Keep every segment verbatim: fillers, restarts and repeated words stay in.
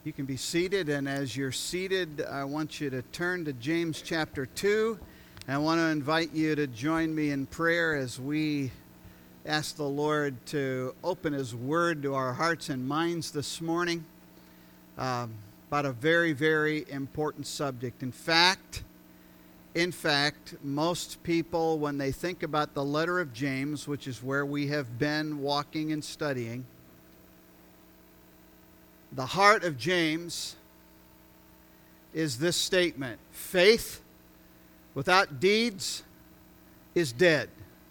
You can be seated, and as you're seated, I want you to turn to James chapter two. And I want to invite you to join me in prayer as we ask the Lord to open His Word to our hearts and minds this morning um, about a very, very important subject. In fact, in fact, most people, when they think about the letter of James, which is where we have been walking and studying, the heart of James is this statement: faith without deeds is dead.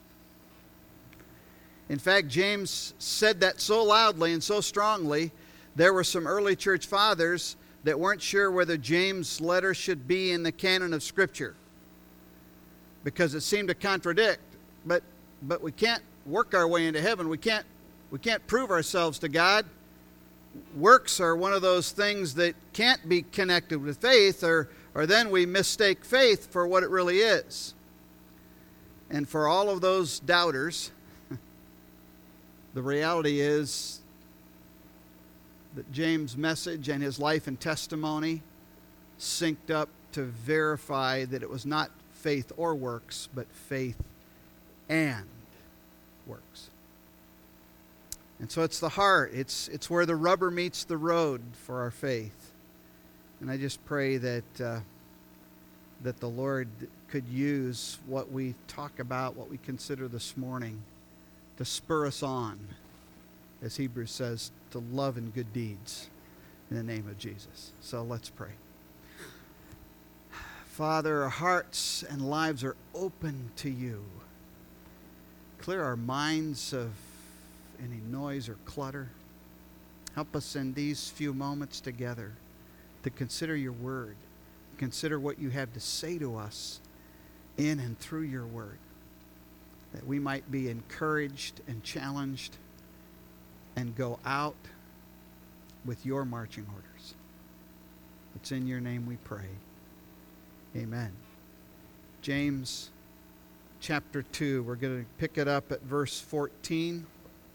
In fact, James said that so loudly and so strongly, there were some early church fathers that weren't sure whether James' letter should be in the canon of Scripture because it seemed to contradict. But but we can't work our way into heaven. We can't we can't prove ourselves to God. Works are one of those things that can't be connected with faith, or, or then we mistake faith for what it really is. And for all of those doubters, the reality is that James' message and his life and testimony synced up to verify that it was not faith or works, but faith and works. And so it's the heart. It's it's where the rubber meets the road for our faith. And I just pray that uh, that the Lord could use what we talk about, what we consider this morning, to spur us on, as Hebrews says, to love and good deeds in the name of Jesus. So let's pray. Father, our hearts and lives are open to you. Clear our minds of any noise or clutter. Help us in these few moments together to consider your word, consider what you have to say to us in and through your word, that we might be encouraged and challenged and go out with your marching orders. It's in your name we pray. Amen. James chapter two, we're going to pick it up at verse fourteen.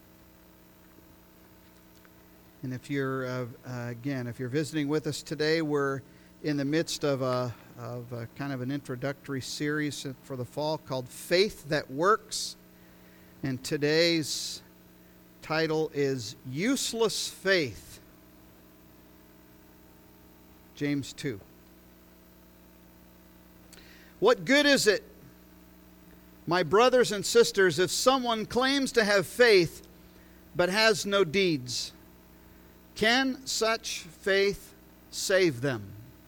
And if you're, uh, uh, again, if you're visiting with us today, we're in the midst of a, of a kind of an introductory series for the fall called Faith That Works. And today's title is Useless Faith. James two. What good is it, my brothers and sisters, if someone claims to have faith but has no deeds? Can such faith save them?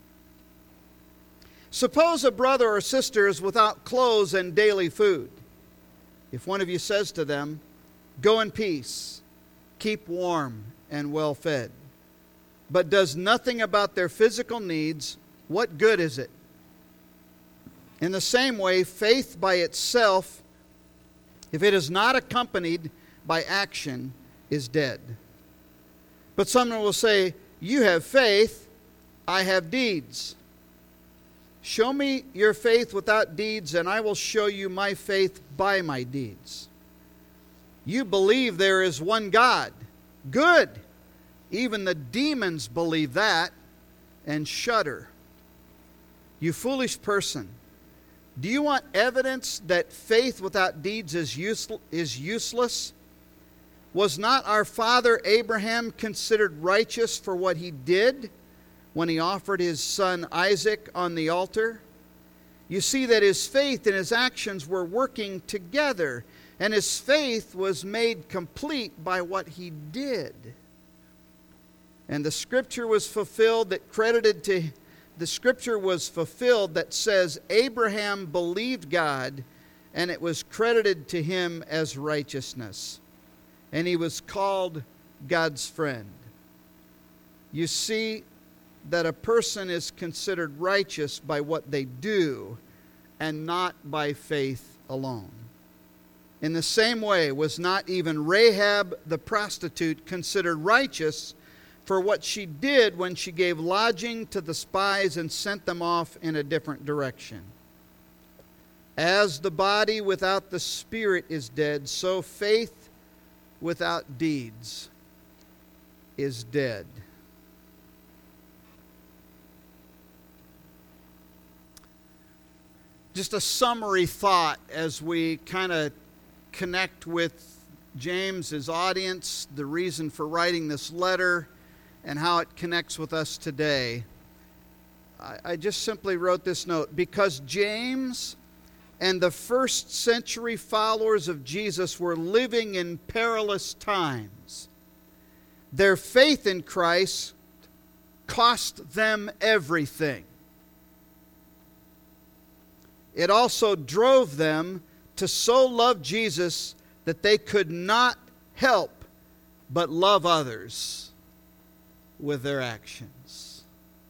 Suppose a brother or sister is without clothes and daily food. If one of you says to them, "Go in peace, keep warm and well fed," but does nothing about their physical needs, what good is it? In the same way, faith by itself, if it is not accompanied by action, is dead. But someone will say, "You have faith, I have deeds. Show me your faith without deeds, and I will show you my faith by my deeds. You believe there is one God. Good. Even the demons believe that and shudder. You foolish person, do you want evidence that faith without deeds is usel- is useless? Was not our father Abraham considered righteous for what he did when he offered his son Isaac on the altar? You see that his faith and his actions were working together, and his faith was made complete by what he did. And the scripture was fulfilled that credited to the scripture was fulfilled that says Abraham believed God, and it was credited to him as righteousness. And he was called God's friend. You see that a person is considered righteous by what they do and not by faith alone. In the same way, was not even Rahab the prostitute considered righteous for what she did when she gave lodging to the spies and sent them off in a different direction? As the body without the spirit is dead, so faith without deeds is dead. just a summary thought as we kind of connect with James's audience, the reason for writing this letter, and how it connects with us today. I, I just simply wrote this note: because James and the first century followers of Jesus were living in perilous times, their faith in Christ cost them everything. It also drove them to so love Jesus that they could not help but love others with their actions.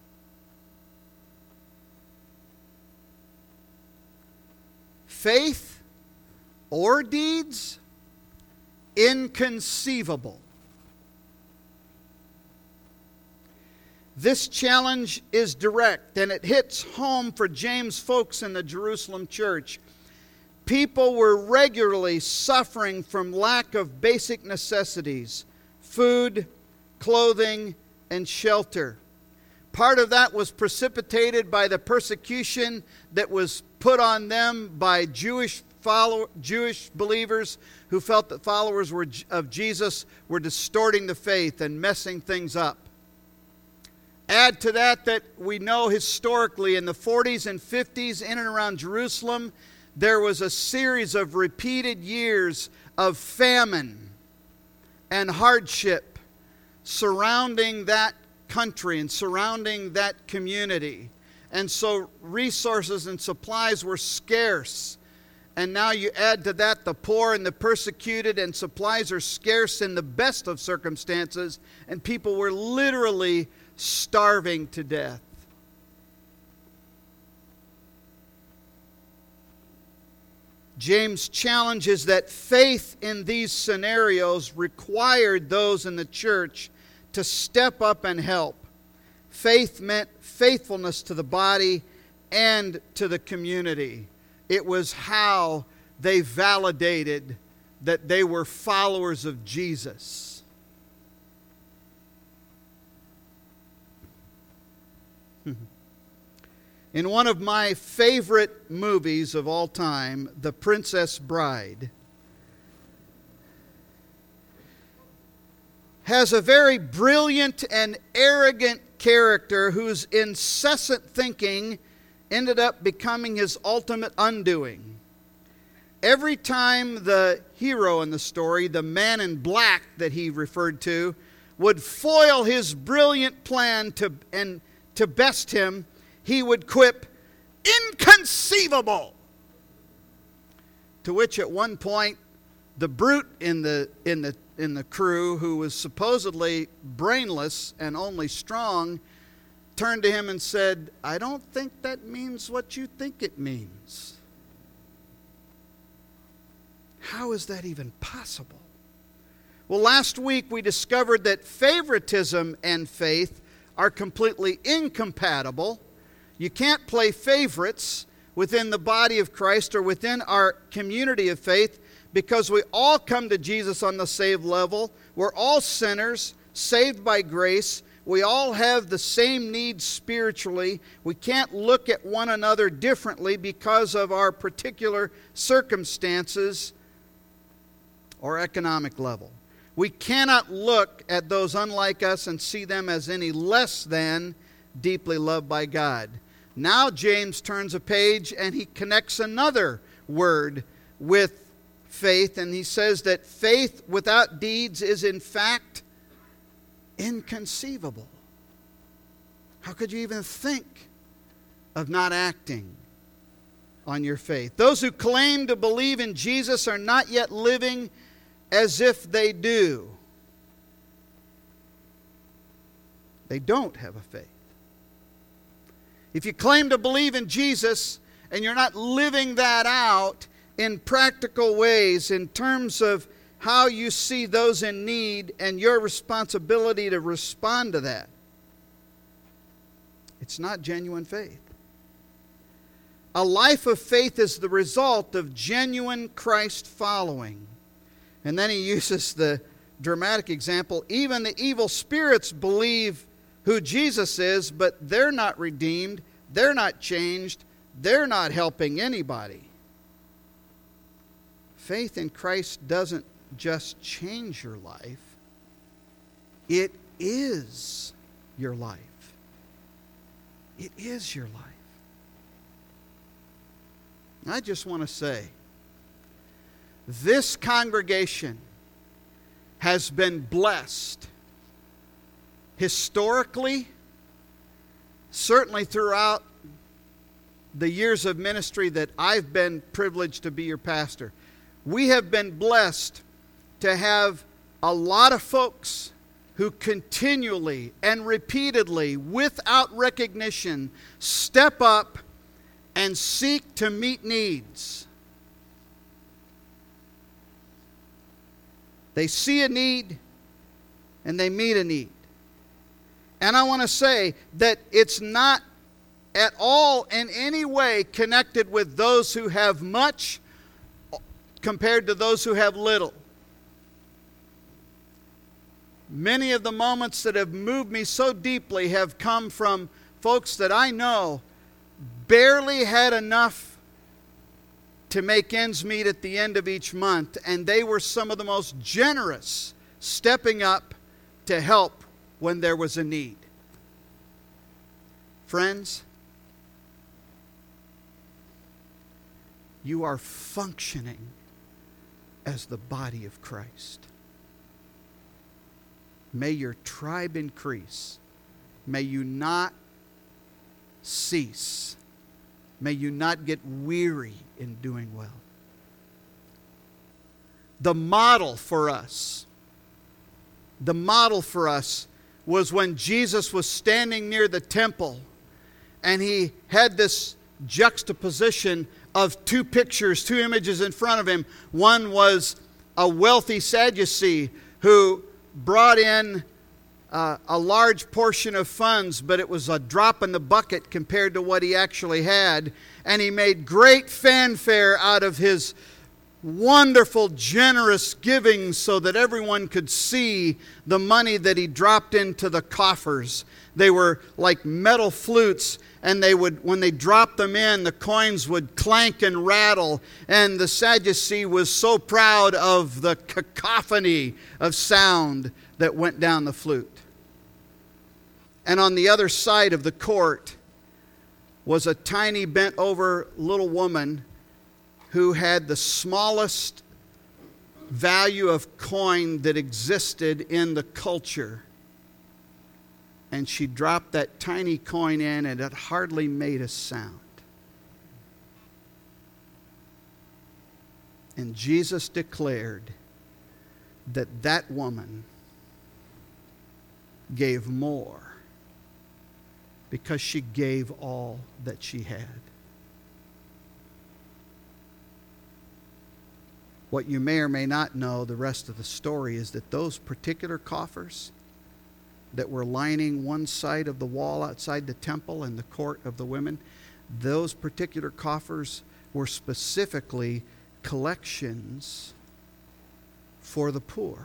Faith or deeds? Inconceivable. This challenge is direct, and it hits home for James' folks in the Jerusalem church. People were regularly suffering from lack of basic necessities: food, clothing, and shelter. Part of that was precipitated by the persecution that was put on them by Jewish follow, Jewish believers who felt that followers were, of Jesus were distorting the faith and messing things up. Add to that that we know historically in the forties and fifties in and around Jerusalem, there was a series of repeated years of famine and hardship surrounding that country and surrounding that community. And so resources and supplies were scarce. And now you add to that the poor and the persecuted, and supplies are scarce in the best of circumstances, and people were literally starving to death. James challenges that faith in these scenarios required those in the church to step up and help. Faith meant faithfulness to the body and to the community. It was how they validated that they were followers of Jesus. In one of my favorite movies of all time, The Princess Bride, has a very brilliant and arrogant character whose incessant thinking ended up becoming his ultimate undoing. Every time the hero in the story, the man in black that he referred to, would foil his brilliant plan to and to best him, he would quip, "Inconceivable!" To which at one point, the brute in the in the in the crew, who was supposedly brainless and only strong, turned to him and said, "I don't think that means what you think it means." How is that even possible? Well, last week we discovered that favoritism and faith are completely incompatible. You can't play favorites within the body of Christ or within our community of faith, because we all come to Jesus on the saved level. We're all sinners, saved by grace. We all have the same needs spiritually. We can't look at one another differently because of our particular circumstances or economic level. We cannot look at those unlike us and see them as any less than deeply loved by God. Now James turns a page and he connects another word with faith, and he says that faith without deeds is in fact inconceivable. How could you even think of not acting on your faith? Those who claim to believe in Jesus are not yet living as if they do. They don't have a faith. If you claim to believe in Jesus and you're not living that out in practical ways in terms of how you see those in need and your responsibility to respond to that, it's not genuine faith. A life of faith is the result of genuine Christ following. And then he uses the dramatic example: even the evil spirits believe who Jesus is, but they're not redeemed, they're not changed, they're not helping anybody. Faith in Christ doesn't just change your life. It is your life. It is your life. I just want to say, this congregation has been blessed historically, certainly throughout the years of ministry that I've been privileged to be your pastor. We have been blessed to have a lot of folks who continually and repeatedly, without recognition, step up and seek to meet needs. They see a need and they meet a need. And I want to say that it's not at all in any way connected with those who have much compared to those who have little. Many of the moments that have moved me so deeply have come from folks that I know barely had enough to make ends meet at the end of each month, and they were some of the most generous, stepping up to help when there was a need. Friends, you are functioning as the body of Christ. May your tribe increase. May you not cease. May you not get weary in doing well. The model for us, the model for us was when Jesus was standing near the temple and he had this juxtaposition of two pictures, two images in front of him. One was a wealthy Sadducee who brought in uh, a large portion of funds, but it was a drop in the bucket compared to what he actually had. And he made great fanfare out of his wonderful, generous giving so that everyone could see the money that he dropped into the coffers. They were like metal flutes, and they would, when they dropped them in, the coins would clank and rattle. And the Sadducee was so proud of the cacophony of sound that went down the flute. And on the other side of the court was a tiny bent-over little woman who had the smallest value of coin that existed in the culture. And she dropped that tiny coin in, and it hardly made a sound. And Jesus declared that that woman gave more because she gave all that she had. What you may or may not know, the rest of the story, is that those particular coffers that were lining one side of the wall outside the temple and the court of the women, those particular coffers were specifically collections for the poor.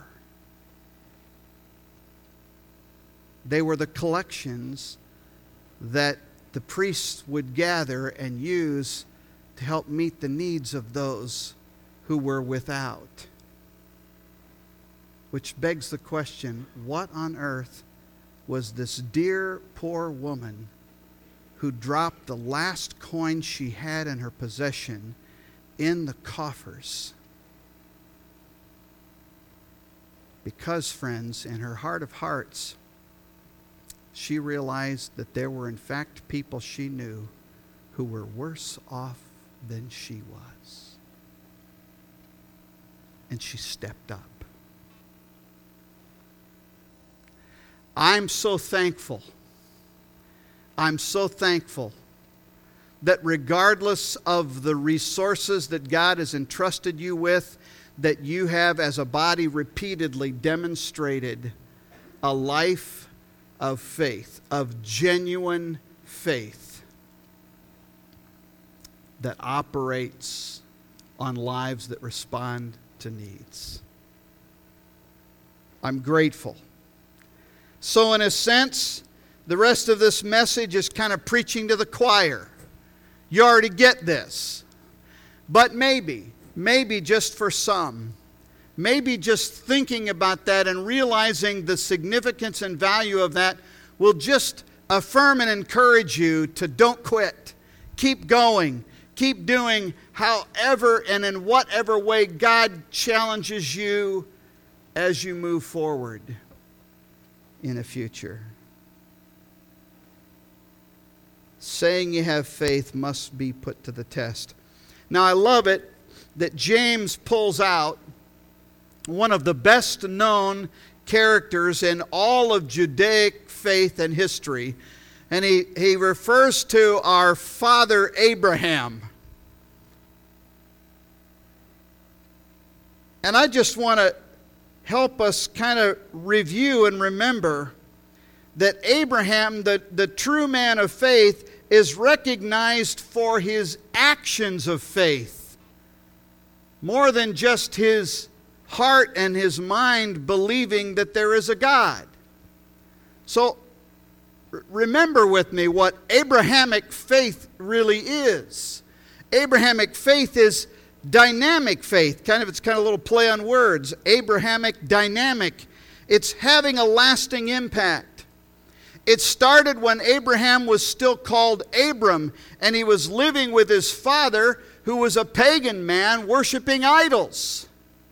They were the collections that the priests would gather and use to help meet the needs of those who were without. Which begs the question, what on earth was this dear poor woman who dropped the last coin she had in her possession in the coffers? Because, friends, in her heart of hearts, she realized that there were in fact people she knew who were worse off than she was. And she stepped up. I'm so thankful. I'm so thankful that regardless of the resources that God has entrusted you with, that you have as a body repeatedly demonstrated a life of faith, of genuine faith that operates on lives that respond to needs. I'm grateful. So in a sense, the rest of this message is kind of preaching to the choir. You already get this. But maybe, maybe just for some, maybe just thinking about that and realizing the significance and value of that will just affirm and encourage you to don't quit. Keep going. Keep doing however and in whatever way God challenges you as you move forward in the future. Saying you have faith must be put to the test. Now, I love it that James pulls out one of the best known characters in all of Judaic faith and history. And he, he refers to our father Abraham. And I just want to help us kind of review and remember that Abraham, the, the true man of faith, is recognized for his actions of faith, more than just his heart and his mind believing that there is a God. So remember with me what Abrahamic faith really is. Abrahamic faith is dynamic faith. Kind of, it's kind of a little play on words. Abrahamic, dynamic. It's having a lasting impact. It started when Abraham was still called Abram, and he was living with his father, who was a pagan man worshiping idols.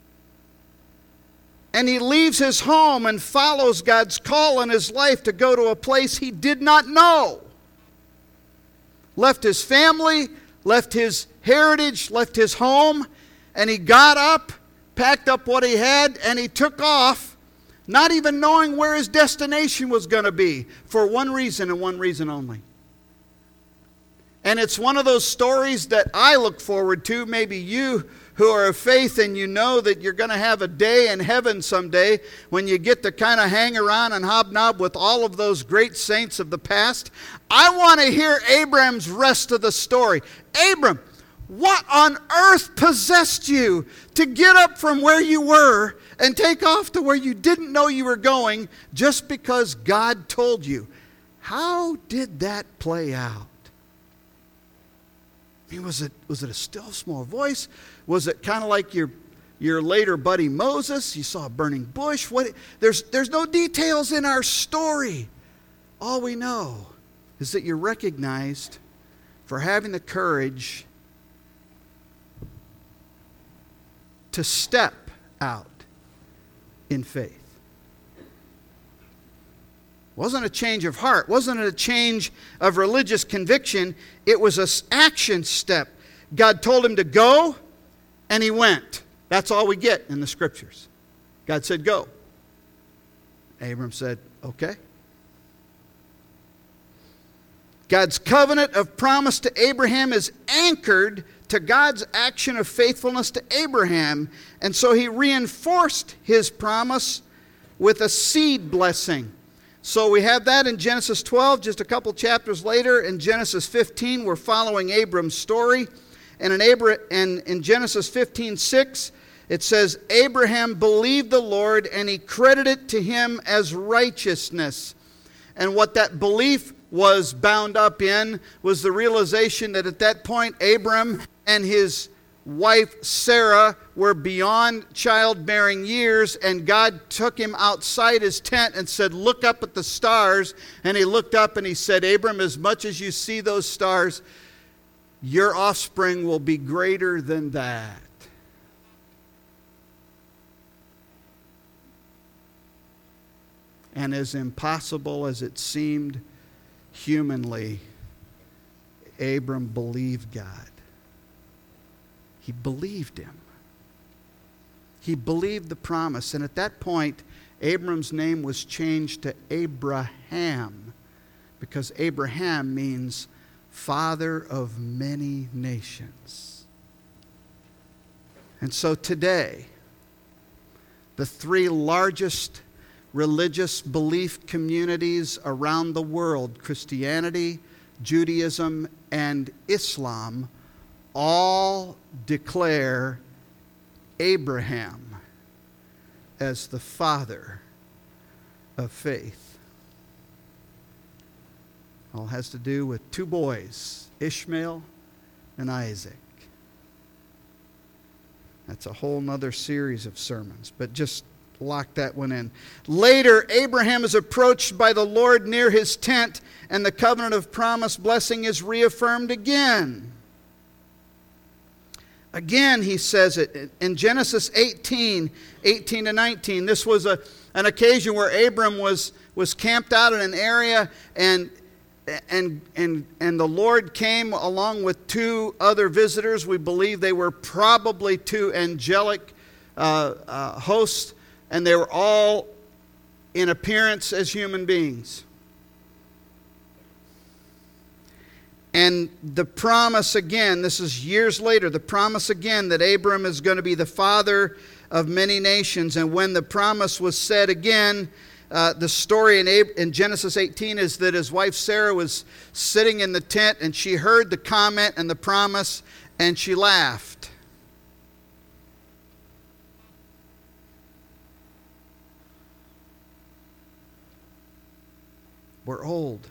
And he leaves his home and follows God's call in his life to go to a place he did not know. Left his family, left his heritage, left his home, and he got up, packed up what he had, and he took off, not even knowing where his destination was going to be, for one reason and one reason only. And it's one of those stories that I look forward to. Maybe you who are of faith and you know that you're going to have a day in heaven someday when you get to kind of hang around and hobnob with all of those great saints of the past. I want to hear Abram's rest of the story. Abram, what on earth possessed you to get up from where you were and take off to where you didn't know you were going just because God told you? How did that play out? I mean, was it, was it a still small voice? Was it kind of like your, your later buddy Moses? You saw a burning bush? What? There's, there's no details in our story. All we know is that you're recognized for having the courage to step out in faith. Wasn't a change of heart. Wasn't a change of religious conviction. It was an action step. God told him to go, and he went. That's all we get in the scriptures. God said, go. Abram said, okay. God's covenant of promise to Abraham is anchored to God's action of faithfulness to Abraham. And so he reinforced his promise with a seed blessing. So we have that in Genesis twelve. Just a couple chapters later, in Genesis fifteen, we're following Abram's story. And in, Abra- and in Genesis fifteen six, it says, Abraham believed the Lord, and he credited to him as righteousness. And what that belief was bound up in was the realization that at that point, Abram and his wife Sarah were beyond childbearing years, and God took him outside his tent and said, look up at the stars. And he looked up and he said, Abram, as much as you see those stars, your offspring will be greater than that. And as impossible as it seemed humanly, Abram believed God. He believed him. He believed the promise. And at that point, Abram's name was changed to Abraham, because Abraham means father of many nations. And so today, the three largest religious belief communities around the world, Christianity, Judaism, and Islam, all declare Abraham as the father of faith. All has to do with two boys, Ishmael and Isaac. That's a whole nother series of sermons, but just lock that one in. Later, Abraham is approached by the Lord near his tent, and the covenant of promise blessing is reaffirmed again. Again, he says it in Genesis eighteen, eighteen to nineteen. This was a, an occasion where Abram was, was camped out in an area, and, and, and, and the Lord came along with two other visitors. We believe they were probably two angelic uh, uh, hosts, and they were all in appearance as human beings. And the promise again, this is years later, the promise again that Abram is going to be the father of many nations. And when the promise was said again, uh, the story in, Ab- in Genesis eighteen is that his wife Sarah was sitting in the tent and she heard the comment and the promise and she laughed. We're old.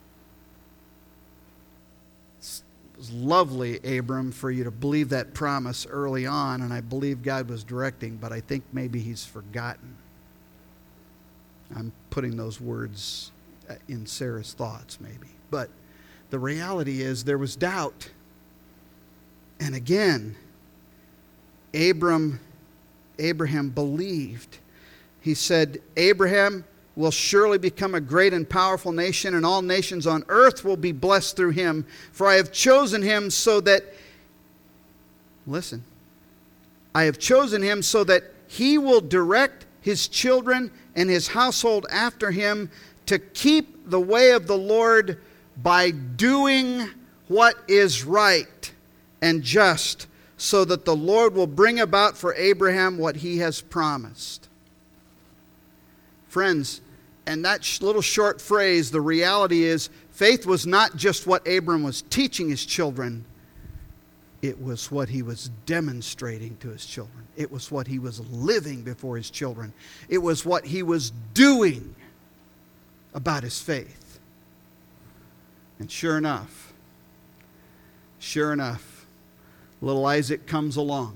It was lovely, Abram, for you to believe that promise early on, and I believe God was directing, but I think maybe he's forgotten. I'm putting those words in Sarah's thoughts, maybe. But the reality is there was doubt. And again, Abram, Abraham believed. He said, Abraham will surely become a great and powerful nation, and all nations on earth will be blessed through him. For I have chosen him so that, listen, I have chosen him so that he will direct his children and his household after him to keep the way of the Lord by doing what is right and just, so that the Lord will bring about for Abraham what he has promised. Friends, and that sh- little short phrase, the reality is, faith was not just what Abram was teaching his children. It was what he was demonstrating to his children. It was what he was living before his children. It was what he was doing about his faith. And sure enough, sure enough, little Isaac comes along.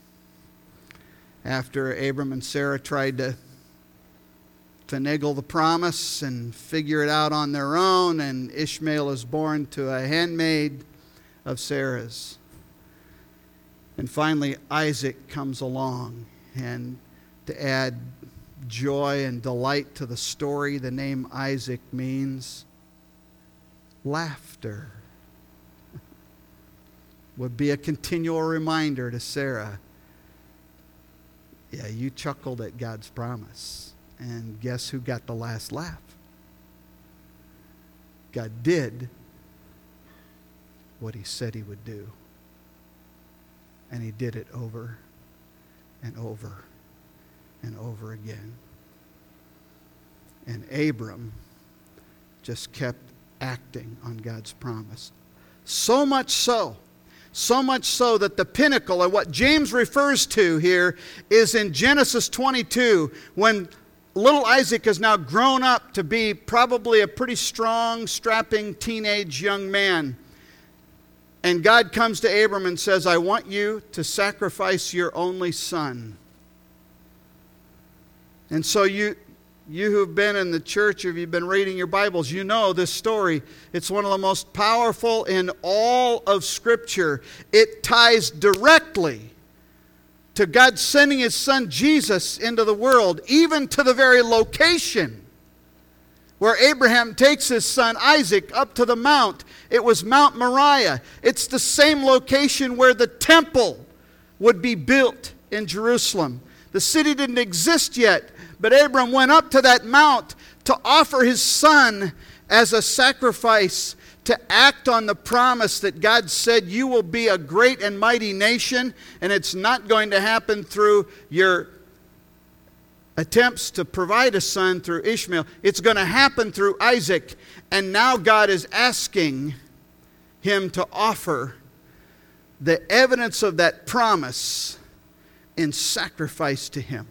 After Abram and Sarah tried to finagle the promise and figure it out on their own, and Ishmael is born to a handmaid of Sarah's. And finally, Isaac comes along, and to add joy and delight to the story, the name Isaac means laughter. Would be a continual reminder to Sarah, yeah, you chuckled at God's promise. And guess who got the last laugh? God did what he said he would do. And he did it over and over and over again. And Abram just kept acting on God's promise. So much so, so much so that the pinnacle, and what James refers to here, is in Genesis twenty-two, when little Isaac has now grown up to be probably a pretty strong, strapping teenage young man. And God comes to Abram and says, I want you to sacrifice your only son. And so you, you who've been in the church, or you've been reading your Bibles, you know this story. It's one of the most powerful in all of Scripture. It ties directly to God sending his son Jesus into the world, even to the very location where Abraham takes his son Isaac up to the mount. It was Mount Moriah. It's the same location where the temple would be built in Jerusalem. The city didn't exist yet, but Abram went up to that mount to offer his son as a sacrifice, to act on the promise that God said, you will be a great and mighty nation, and it's not going to happen through your attempts to provide a son through Ishmael. It's going to happen through Isaac. And now God is asking him to offer the evidence of that promise in sacrifice to him.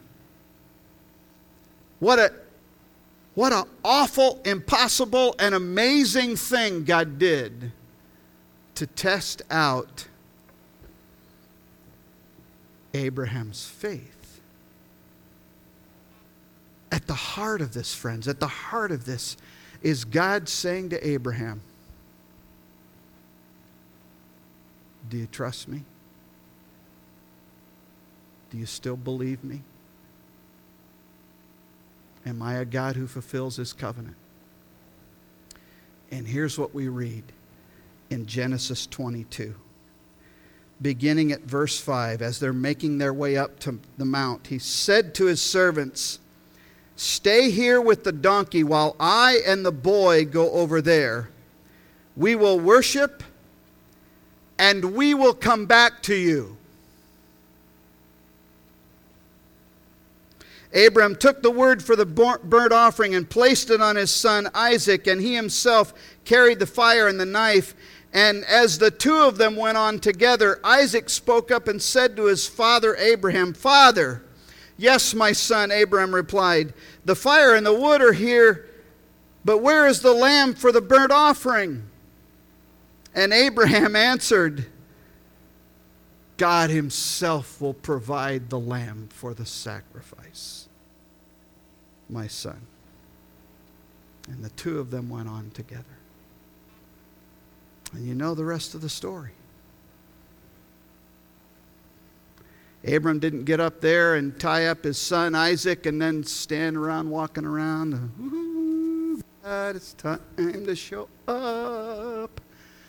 What a What an awful, impossible, and amazing thing God did to test out Abraham's faith. At the heart of this, friends, at the heart of this is God saying to Abraham, do you trust me? Do you still believe me? Am I a God who fulfills His covenant? And here's what we read in Genesis twenty-two. Beginning at verse five, as they're making their way up to the mount, he said to his servants, stay here with the donkey while I and the boy go over there. We will worship and we will come back to you. Abram took the wood for the burnt offering and placed it on his son Isaac, and he himself carried the fire and the knife. And as the two of them went on together, Isaac spoke up and said to his father Abraham, Father. Yes, my son, Abraham replied, the fire and the wood are here, but where is the lamb for the burnt offering? And Abraham answered, God Himself will provide the lamb for the sacrifice, my son. And the two of them went on together. And you know the rest of the story. Abram didn't get up there and tie up his son Isaac and then stand around walking around. Ooh, God, it's time to show up.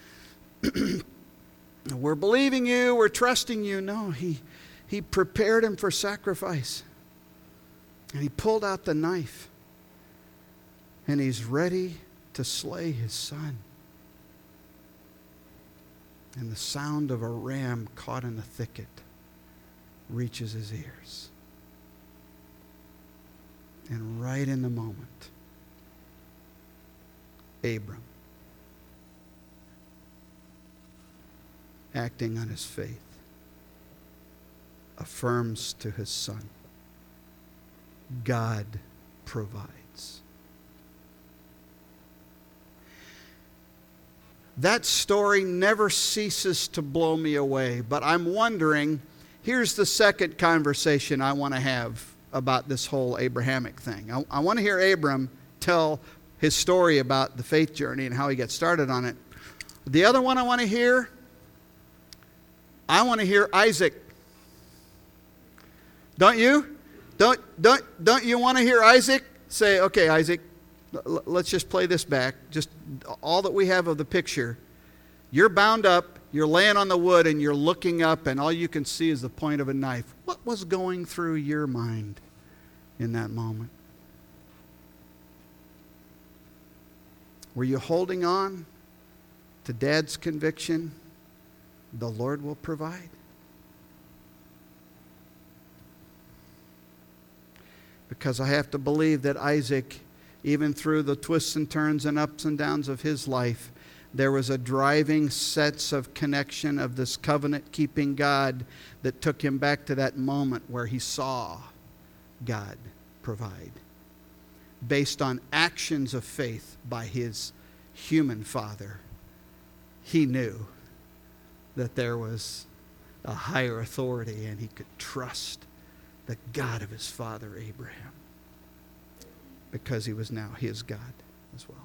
We're believing you, we're trusting you. No, he, he prepared him for sacrifice. And he pulled out the knife. And he's ready to slay his son. And the sound of a ram caught in a thicket reaches his ears. And right in the moment, Abram, acting on his faith, affirms to his son, God provides. That story never ceases to blow me away, but I'm wondering, here's the second conversation I want to have about this whole Abrahamic thing. I, I want to hear Abram tell his story about the faith journey and how he got started on it. The other one I want to hear, I want to hear Isaac. Don't you? Don't, don't, don't you want to hear Isaac? Say, okay, Isaac, l- let's just play this back. Just all that we have of the picture. You're bound up, you're laying on the wood, and you're looking up, and all you can see is the point of a knife. What was going through your mind in that moment? Were you holding on to Dad's conviction, the Lord will provide? Because I have to believe that Isaac, even through the twists and turns and ups and downs of his life, there was a driving sense of connection of this covenant-keeping God that took him back to that moment where he saw God provide, based on actions of faith by his human father. He knew that there was a higher authority, and he could trust the God of his father Abraham, because he was now his God as well.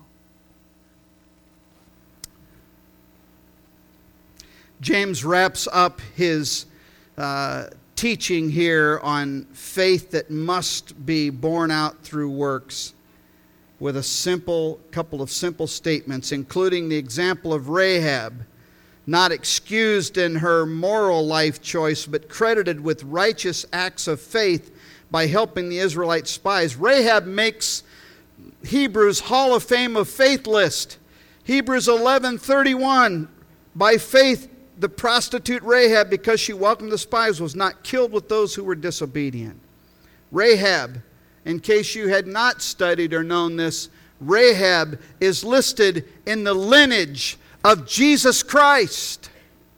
James wraps up his uh, teaching here on faith that must be borne out through works with a simple couple of simple statements, including the example of Rahab, not excused in her moral life choice, but credited with righteous acts of faith by helping the Israelite spies. Rahab makes Hebrews Hall of Fame of Faith list. Hebrews eleven thirty-one, by faith the prostitute Rahab, because she welcomed the spies, was not killed with those who were disobedient. Rahab, in case you had not studied or known this, Rahab is listed in the lineage of Jesus Christ.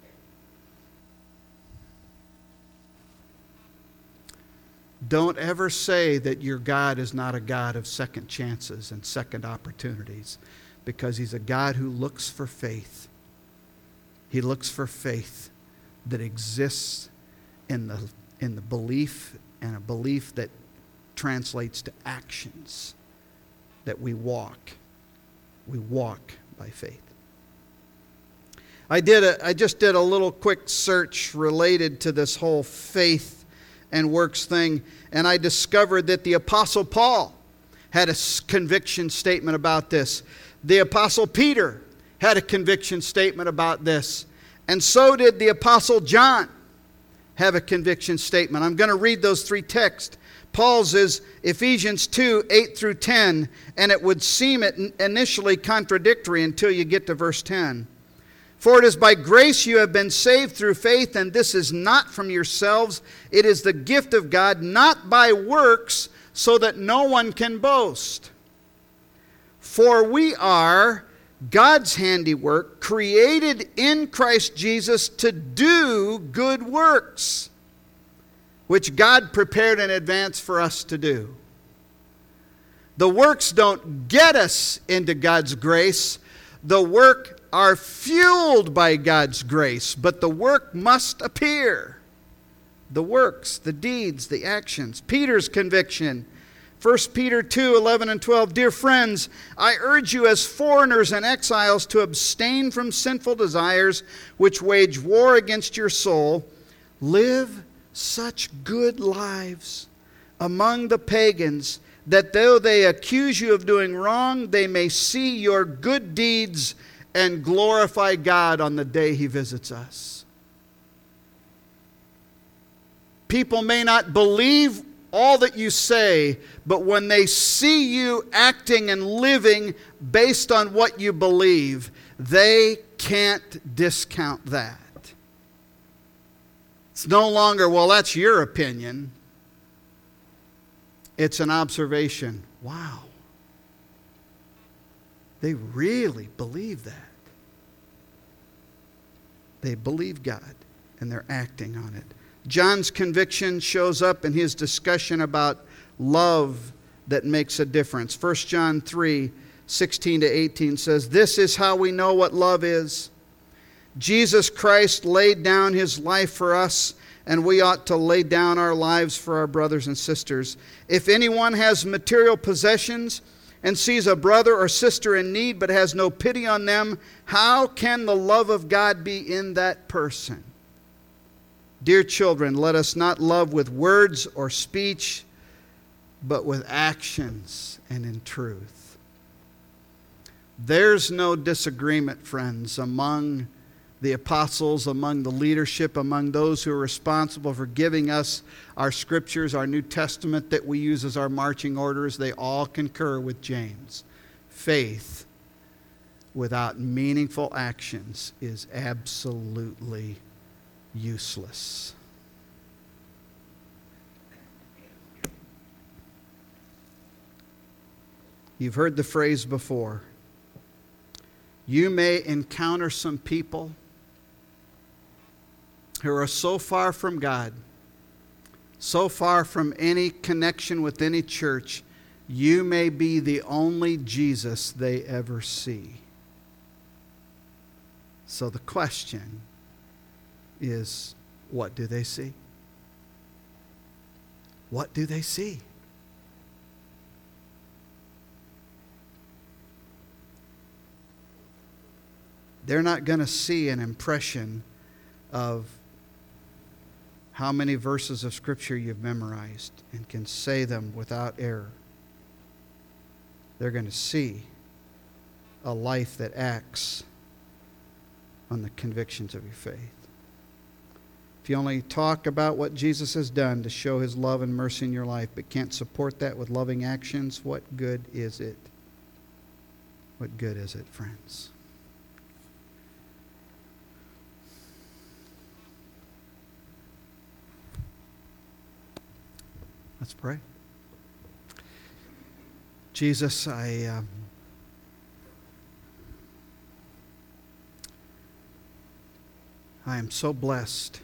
Don't ever say that your God is not a God of second chances and second opportunities, because He's a God who looks for faith He looks for faith that exists in the, in the belief, and a belief that translates to actions, that we walk. We walk by faith. I did a, I just did a little quick search related to this whole faith and works thing, and I discovered that the Apostle Paul had a conviction statement about this. The Apostle Peter had a conviction statement about this. And so did the Apostle John have a conviction statement. I'm going to read those three texts. Paul's is Ephesians two, eight through ten, and it would seem it initially contradictory until you get to verse ten. For it is by grace you have been saved through faith, and this is not from yourselves. It is the gift of God, not by works, so that no one can boast. For we are God's handiwork, created in Christ Jesus to do good works, which God prepared in advance for us to do. The works don't get us into God's grace. The work are fueled by God's grace, but the work must appear. The works, the deeds, the actions. Peter's conviction. First Peter two, eleven and twelve. Dear friends, I urge you as foreigners and exiles to abstain from sinful desires which wage war against your soul. Live such good lives among the pagans that though they accuse you of doing wrong, they may see your good deeds and glorify God on the day He visits us. People may not believe all that you say, but when they see you acting and living based on what you believe, they can't discount that. It's no longer, well, that's your opinion. It's an observation. Wow. They really believe that. They believe God, and they're acting on it. John's conviction shows up in his discussion about love that makes a difference. First John three, sixteen to eighteen says, "This is how we know what love is. Jesus Christ laid down His life for us, and we ought to lay down our lives for our brothers and sisters. If anyone has material possessions and sees a brother or sister in need but has no pity on them, how can the love of God be in that person? Dear children, let us not love with words or speech, but with actions and in truth." There's no disagreement, friends, among the apostles, among the leadership, among those who are responsible for giving us our scriptures, our New Testament that we use as our marching orders. They all concur with James. Faith without meaningful actions is absolutely useless. You've heard the phrase before. You may encounter some people who are so far from God, so far from any connection with any church, you may be the only Jesus they ever see. So the question is, what do they see? What do they see? They're not going to see an impression of how many verses of Scripture you've memorized and can say them without error. They're going to see a life that acts on the convictions of your faith. If you only talk about what Jesus has done to show His love and mercy in your life, but can't support that with loving actions, what good is it? What good is it, friends? Let's pray. Jesus, I um, I am so blessed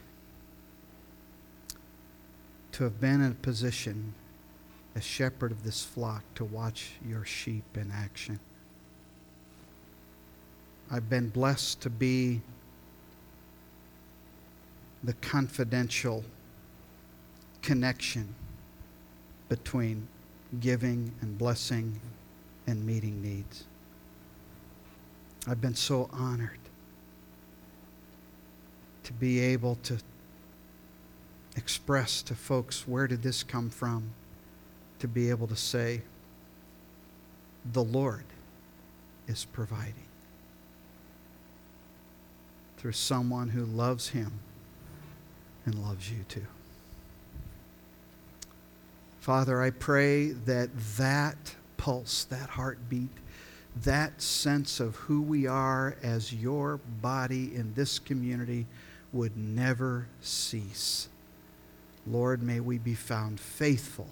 to have been in a position as shepherd of this flock to watch your sheep in action. I've been blessed to be the confidential connection between giving and blessing and meeting needs. I've been so honored to be able to express to folks, where did this come from? To be able to say, the Lord is providing through someone who loves Him and loves you too. Father, I pray that that pulse, that heartbeat, that sense of who we are as your body in this community would never cease. Lord, may we be found faithful,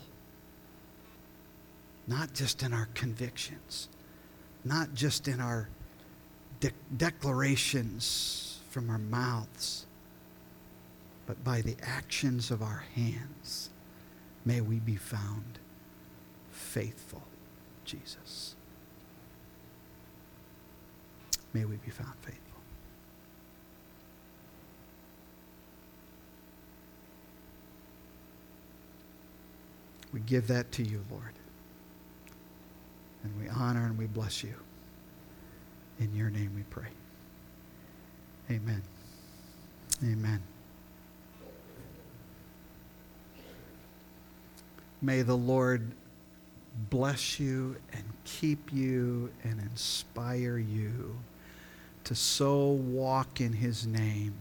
not just in our convictions, not just in our de- declarations from our mouths, but by the actions of our hands. May we be found faithful, Jesus. May we be found faithful. We give that to you, Lord. And we honor and we bless you. In your name we pray. Amen. Amen. May the Lord bless you and keep you and inspire you to so walk in His name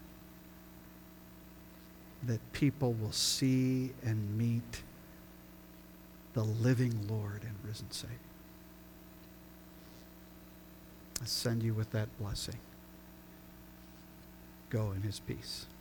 that people will see and meet the living Lord and risen Savior. I send you with that blessing. Go in His peace.